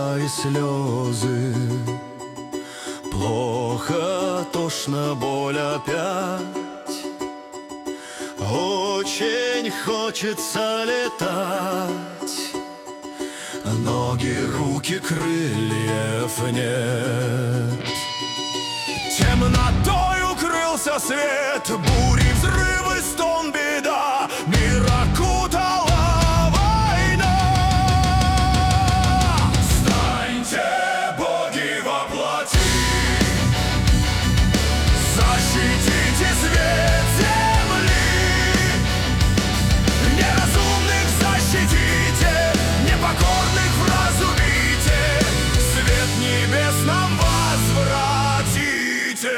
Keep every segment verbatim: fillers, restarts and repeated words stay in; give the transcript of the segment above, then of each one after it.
тоска и слезы. Плохо, тошно, боль опять. Очень хочется летать. Ноги, руки, крыльев нет. Темнотой укрылся свет, бури, взрывы, стон, беда. Мир окутала война. Встаньте, боги во плоти, защитите свет земли. Неразумных защитите, непокорных вразумите, свет небес нам возвратите.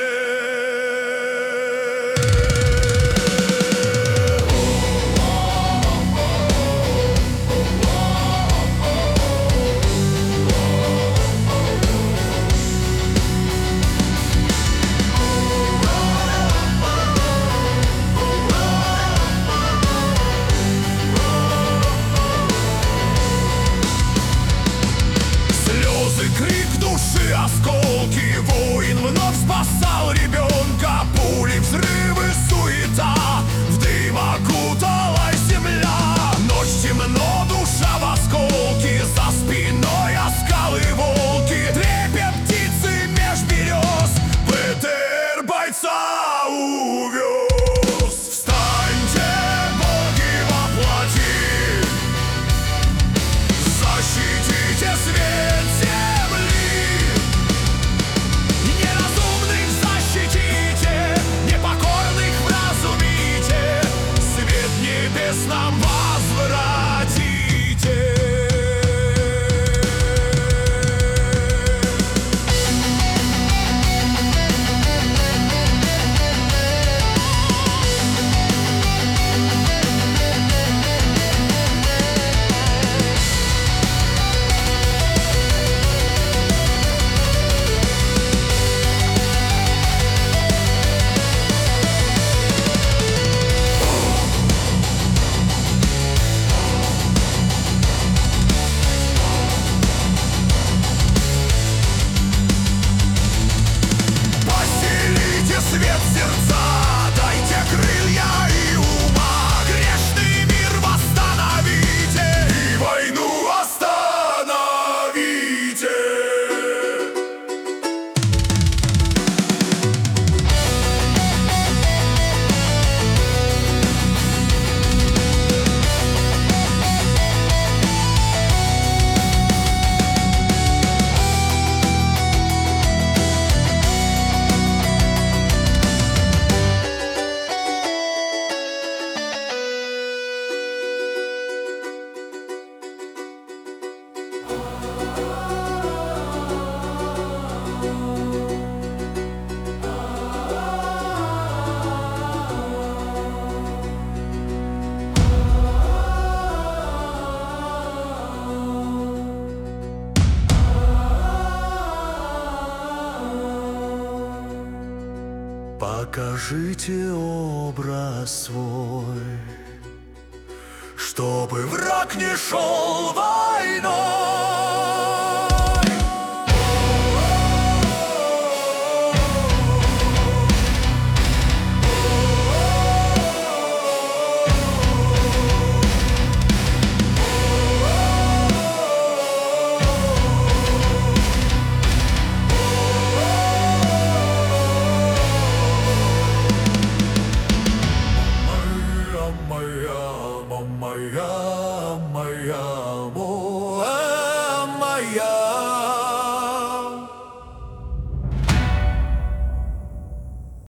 Крик души, осколки, воин вновь спасал ребенка. Пули, взрывы, суета, в дым окуталась земля. Ночь темно, душа в осколке, за спиной оскалы волки. Трепет птицы меж берез, БТР бойца увез. Встаньте, боги во плоти, защитите свет земли. Неразумных защитите, непокорных вразумите, свет небес нам возвратите. Свет сердца, дайте крылья и ума, грешный мир восстановите и войну остановите. Покажите образ свой, чтобы враг не шел войной.